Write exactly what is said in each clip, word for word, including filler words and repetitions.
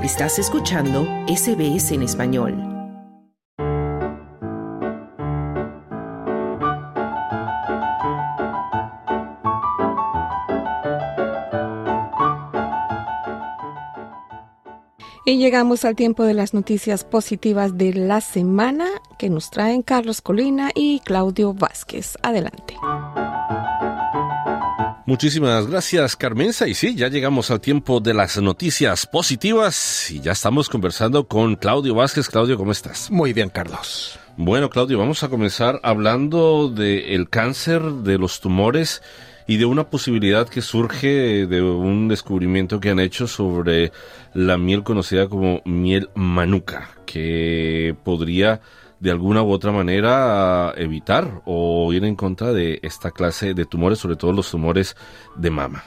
Estás escuchando S B S en español. Y llegamos al tiempo de las noticias positivas de la semana que nos traen Carlos Colina y Claudio Vázquez. Adelante. Muchísimas gracias, Carmenza. Y sí, ya llegamos al tiempo de las noticias positivas y ya estamos conversando con Claudio Vázquez. Claudio, ¿cómo estás? Muy bien, Carlos. Bueno, Claudio, vamos a comenzar hablando del cáncer, de los tumores y de una posibilidad que surge de un descubrimiento que han hecho sobre la miel conocida como miel manuka, que podría de alguna u otra manera evitar o ir en contra de esta clase de tumores, sobre todo los tumores de mama.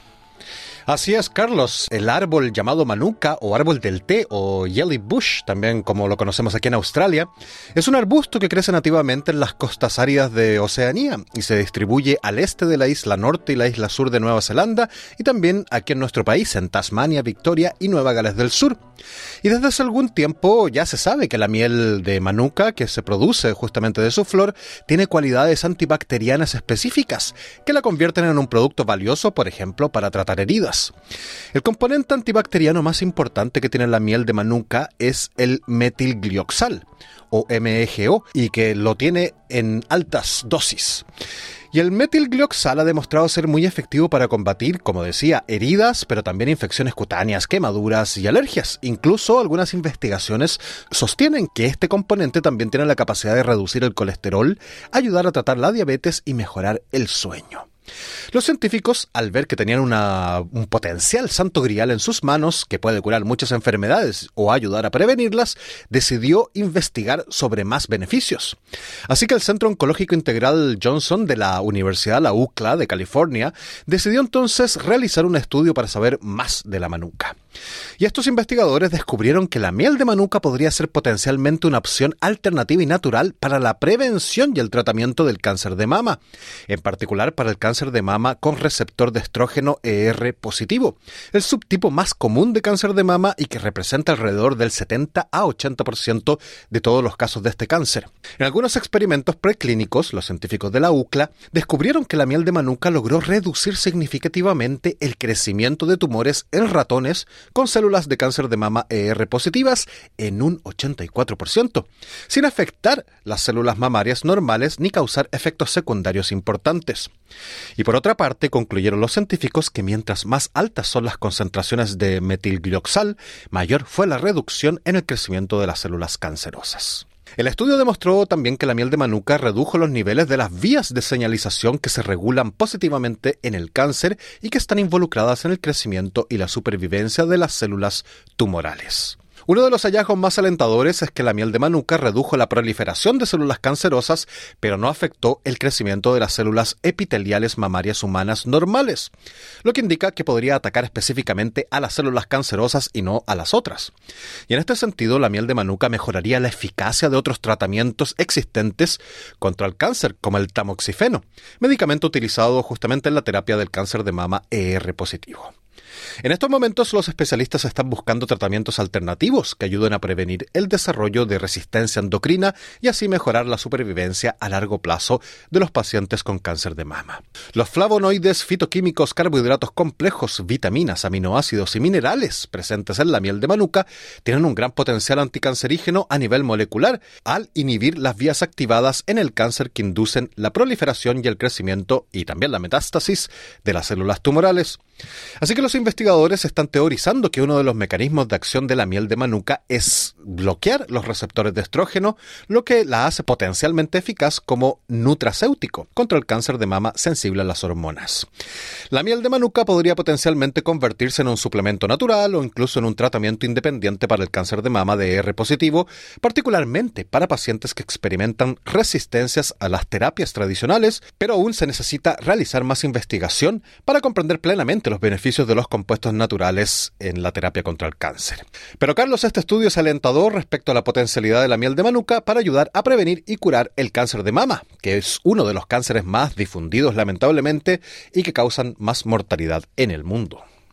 Así es, Carlos. El árbol llamado manuka o árbol del té o jelly bush, también como lo conocemos aquí en Australia, es un arbusto que crece nativamente en las costas áridas de Oceanía y se distribuye al este de la isla norte y la isla sur de Nueva Zelanda y también aquí en nuestro país, en Tasmania, Victoria y Nueva Gales del Sur. Y desde hace algún tiempo ya se sabe que la miel de manuka, que se produce justamente de su flor, tiene cualidades antibacterianas específicas que la convierten en un producto valioso, por ejemplo, para tratar heridas. El componente antibacteriano más importante que tiene la miel de manuka es el metilglioxal, o M E G O, y que lo tiene en altas dosis. Y el metilglioxal ha demostrado ser muy efectivo para combatir, como decía, heridas, pero también infecciones cutáneas, quemaduras y alergias. Incluso algunas investigaciones sostienen que este componente también tiene la capacidad de reducir el colesterol, ayudar a tratar la diabetes y mejorar el sueño. Los científicos, al ver que tenían una, un potencial santo grial en sus manos, que puede curar muchas enfermedades o ayudar a prevenirlas, decidió investigar sobre más beneficios. Así que el Centro Oncológico Integral Johnson de la Universidad La U C L A de California decidió entonces realizar un estudio para saber más de la manuka. Y estos investigadores descubrieron que la miel de manuka podría ser potencialmente una opción alternativa y natural para la prevención y el tratamiento del cáncer de mama, en particular para el cáncer de mama con receptor de estrógeno E R positivo, el subtipo más común de cáncer de mama y que representa alrededor del setenta a ochenta por ciento de todos los casos de este cáncer. En algunos experimentos preclínicos, los científicos de la U C L A descubrieron que la miel de manuka logró reducir significativamente el crecimiento de tumores en ratones con células de cáncer de mama E R positivas en un ochenta y cuatro por ciento, sin afectar las células mamarias normales ni causar efectos secundarios importantes. Y por otra parte, concluyeron los científicos que mientras más altas son las concentraciones de metilglioxal, mayor fue la reducción en el crecimiento de las células cancerosas. El estudio demostró también que la miel de manuka redujo los niveles de las vías de señalización que se regulan positivamente en el cáncer y que están involucradas en el crecimiento y la supervivencia de las células tumorales. Uno de los hallazgos más alentadores es que la miel de manuka redujo la proliferación de células cancerosas, pero no afectó el crecimiento de las células epiteliales mamarias humanas normales, lo que indica que podría atacar específicamente a las células cancerosas y no a las otras. Y en este sentido, la miel de manuka mejoraría la eficacia de otros tratamientos existentes contra el cáncer, como el tamoxifeno, medicamento utilizado justamente en la terapia del cáncer de mama E R positivo. En estos momentos, los especialistas están buscando tratamientos alternativos que ayuden a prevenir el desarrollo de resistencia endocrina y así mejorar la supervivencia a largo plazo de los pacientes con cáncer de mama. Los flavonoides, fitoquímicos, carbohidratos complejos, vitaminas, aminoácidos y minerales presentes en la miel de manuka tienen un gran potencial anticancerígeno a nivel molecular al inhibir las vías activadas en el cáncer que inducen la proliferación y el crecimiento y también la metástasis de las células tumorales. Así que los investigadores están teorizando que uno de los mecanismos de acción de la miel de manuka es bloquear los receptores de estrógeno, lo que la hace potencialmente eficaz como nutracéutico contra el cáncer de mama sensible a las hormonas. La miel de manuka podría potencialmente convertirse en un suplemento natural o incluso en un tratamiento independiente para el cáncer de mama de E R positivo, particularmente para pacientes que experimentan resistencias a las terapias tradicionales, pero aún se necesita realizar más investigación para comprender plenamente los beneficios de los compuestos naturales en la terapia contra el cáncer. Pero Carlos, este estudio es alentador respecto a la potencialidad de la miel de manuka para ayudar a prevenir y curar el cáncer de mama, que es uno de los cánceres más difundidos lamentablemente y que causan más mortalidad en el mundo.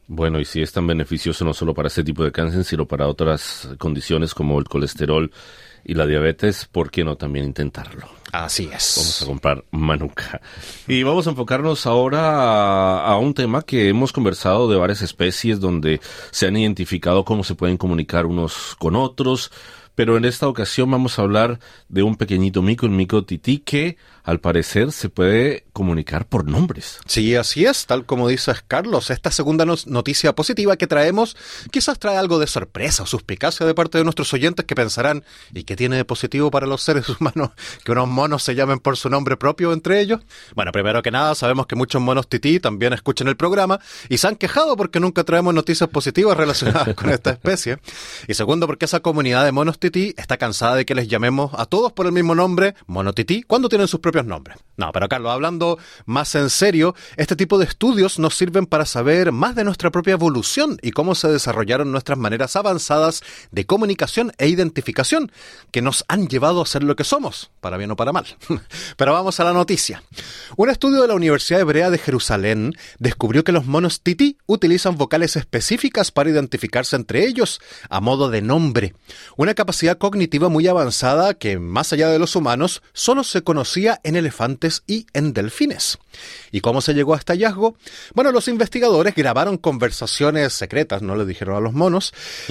Bueno, y si es tan beneficioso no solo para este tipo de cáncer, sino para otras condiciones como el colesterol y la diabetes, ¿por qué no también intentarlo? Así es. Vamos a comprar manuka. Y vamos a enfocarnos ahora a, a un tema que hemos conversado de varias especies donde se han identificado cómo se pueden comunicar unos con otros, pero en esta ocasión vamos a hablar de un pequeñito mico, el mico tití, que al parecer se puede comunicar por nombres. Sí, así es, tal como dices, Carlos. Esta segunda no- noticia positiva que traemos quizás trae algo de sorpresa o suspicacia de parte de nuestros oyentes que pensarán, ¿y qué tiene de positivo para los seres humanos que unos monos se llamen por su nombre propio entre ellos? Bueno, primero que nada, sabemos que muchos monos tití también escuchan el programa y se han quejado porque nunca traemos noticias positivas relacionadas con esta especie. Y segundo, porque esa comunidad de monos tití está cansada de que les llamemos a todos por el mismo nombre, mono tití, cuando tienen sus propios nombres. No, pero Carlos, hablando más en serio, este tipo de estudios nos sirven para saber más de nuestra propia evolución y cómo se desarrollaron nuestras maneras avanzadas de comunicación e identificación que nos han llevado a ser lo que somos, para bien o para mal. Pero vamos a la noticia. Un estudio de la Universidad Hebrea de Jerusalén descubrió que los monos tití utilizan vocales específicas para identificarse entre ellos a modo de nombre, una capacidad cognitiva muy avanzada que, más allá de los humanos, solo se conocía en elefantes y en delfines. ¿Y cómo se llegó a este hallazgo? Bueno, los investigadores grabaron conversaciones secretas, no le dijeron a los monos,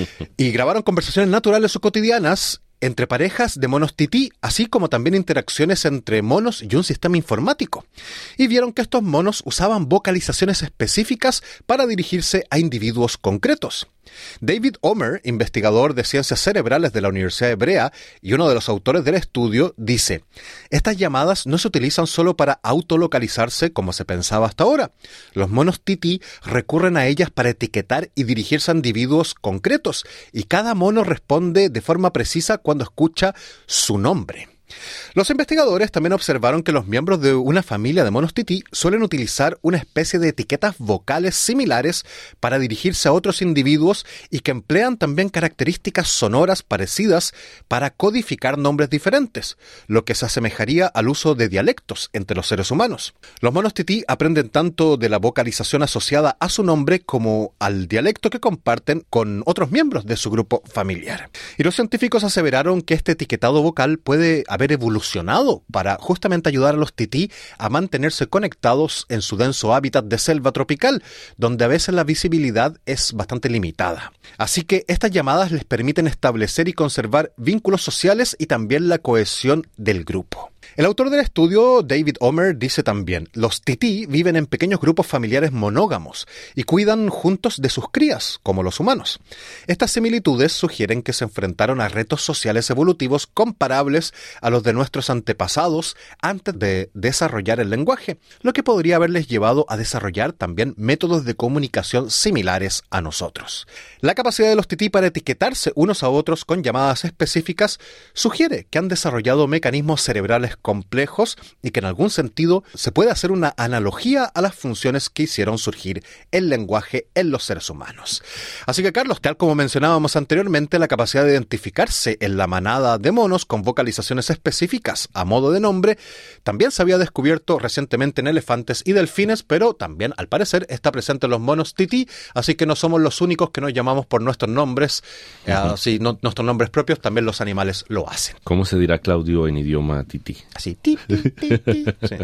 y grabaron conversaciones naturales o cotidianas entre parejas de monos tití, así como también interacciones entre monos y un sistema informático. Y vieron que estos monos usaban vocalizaciones específicas para dirigirse a individuos concretos. David Omer, investigador de ciencias cerebrales de la Universidad Hebrea y uno de los autores del estudio, dice: estas llamadas no se utilizan solo para autolocalizarse como se pensaba hasta ahora. Los monos tití recurren a ellas para etiquetar y dirigirse a individuos concretos, y cada mono responde de forma precisa cuando escucha su nombre. Los investigadores también observaron que los miembros de una familia de monos tití suelen utilizar una especie de etiquetas vocales similares para dirigirse a otros individuos y que emplean también características sonoras parecidas para codificar nombres diferentes, lo que se asemejaría al uso de dialectos entre los seres humanos. Los monos tití aprenden tanto de la vocalización asociada a su nombre como al dialecto que comparten con otros miembros de su grupo familiar. Y los científicos aseveraron que este etiquetado vocal puede haber evolucionado para justamente ayudar a los tití a mantenerse conectados en su denso hábitat de selva tropical, donde a veces la visibilidad es bastante limitada. Así que estas llamadas les permiten establecer y conservar vínculos sociales y también la cohesión del grupo. El autor del estudio, David Omer, dice también: los tití viven en pequeños grupos familiares monógamos y cuidan juntos de sus crías, como los humanos. Estas similitudes sugieren que se enfrentaron a retos sociales evolutivos comparables a los de nuestros antepasados antes de desarrollar el lenguaje, lo que podría haberles llevado a desarrollar también métodos de comunicación similares a nosotros. La capacidad de los tití para etiquetarse unos a otros con llamadas específicas sugiere que han desarrollado mecanismos cerebrales complejos y que en algún sentido se puede hacer una analogía a las funciones que hicieron surgir el lenguaje en los seres humanos. Así que, Carlos, tal como mencionábamos anteriormente, la capacidad de identificarse en la manada de monos con vocalizaciones específicas a modo de nombre también se había descubierto recientemente en elefantes y delfines, pero también al parecer está presente en los monos tití, así que no somos los únicos que nos llamamos por nuestros nombres. Uh-huh. Así no, nuestros nombres propios, también los animales lo hacen. ¿Cómo se dirá, Claudio, en idioma tití? Así, ti, ti, ti, ti. Sí.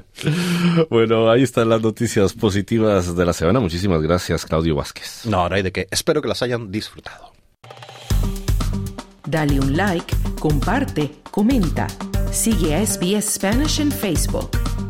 Bueno, ahí están las noticias positivas de la semana. Muchísimas gracias, Claudio Vázquez. No, no hay de qué. Espero que las hayan disfrutado. Dale un like, comparte, comenta. Sigue a S B S Spanish en Facebook.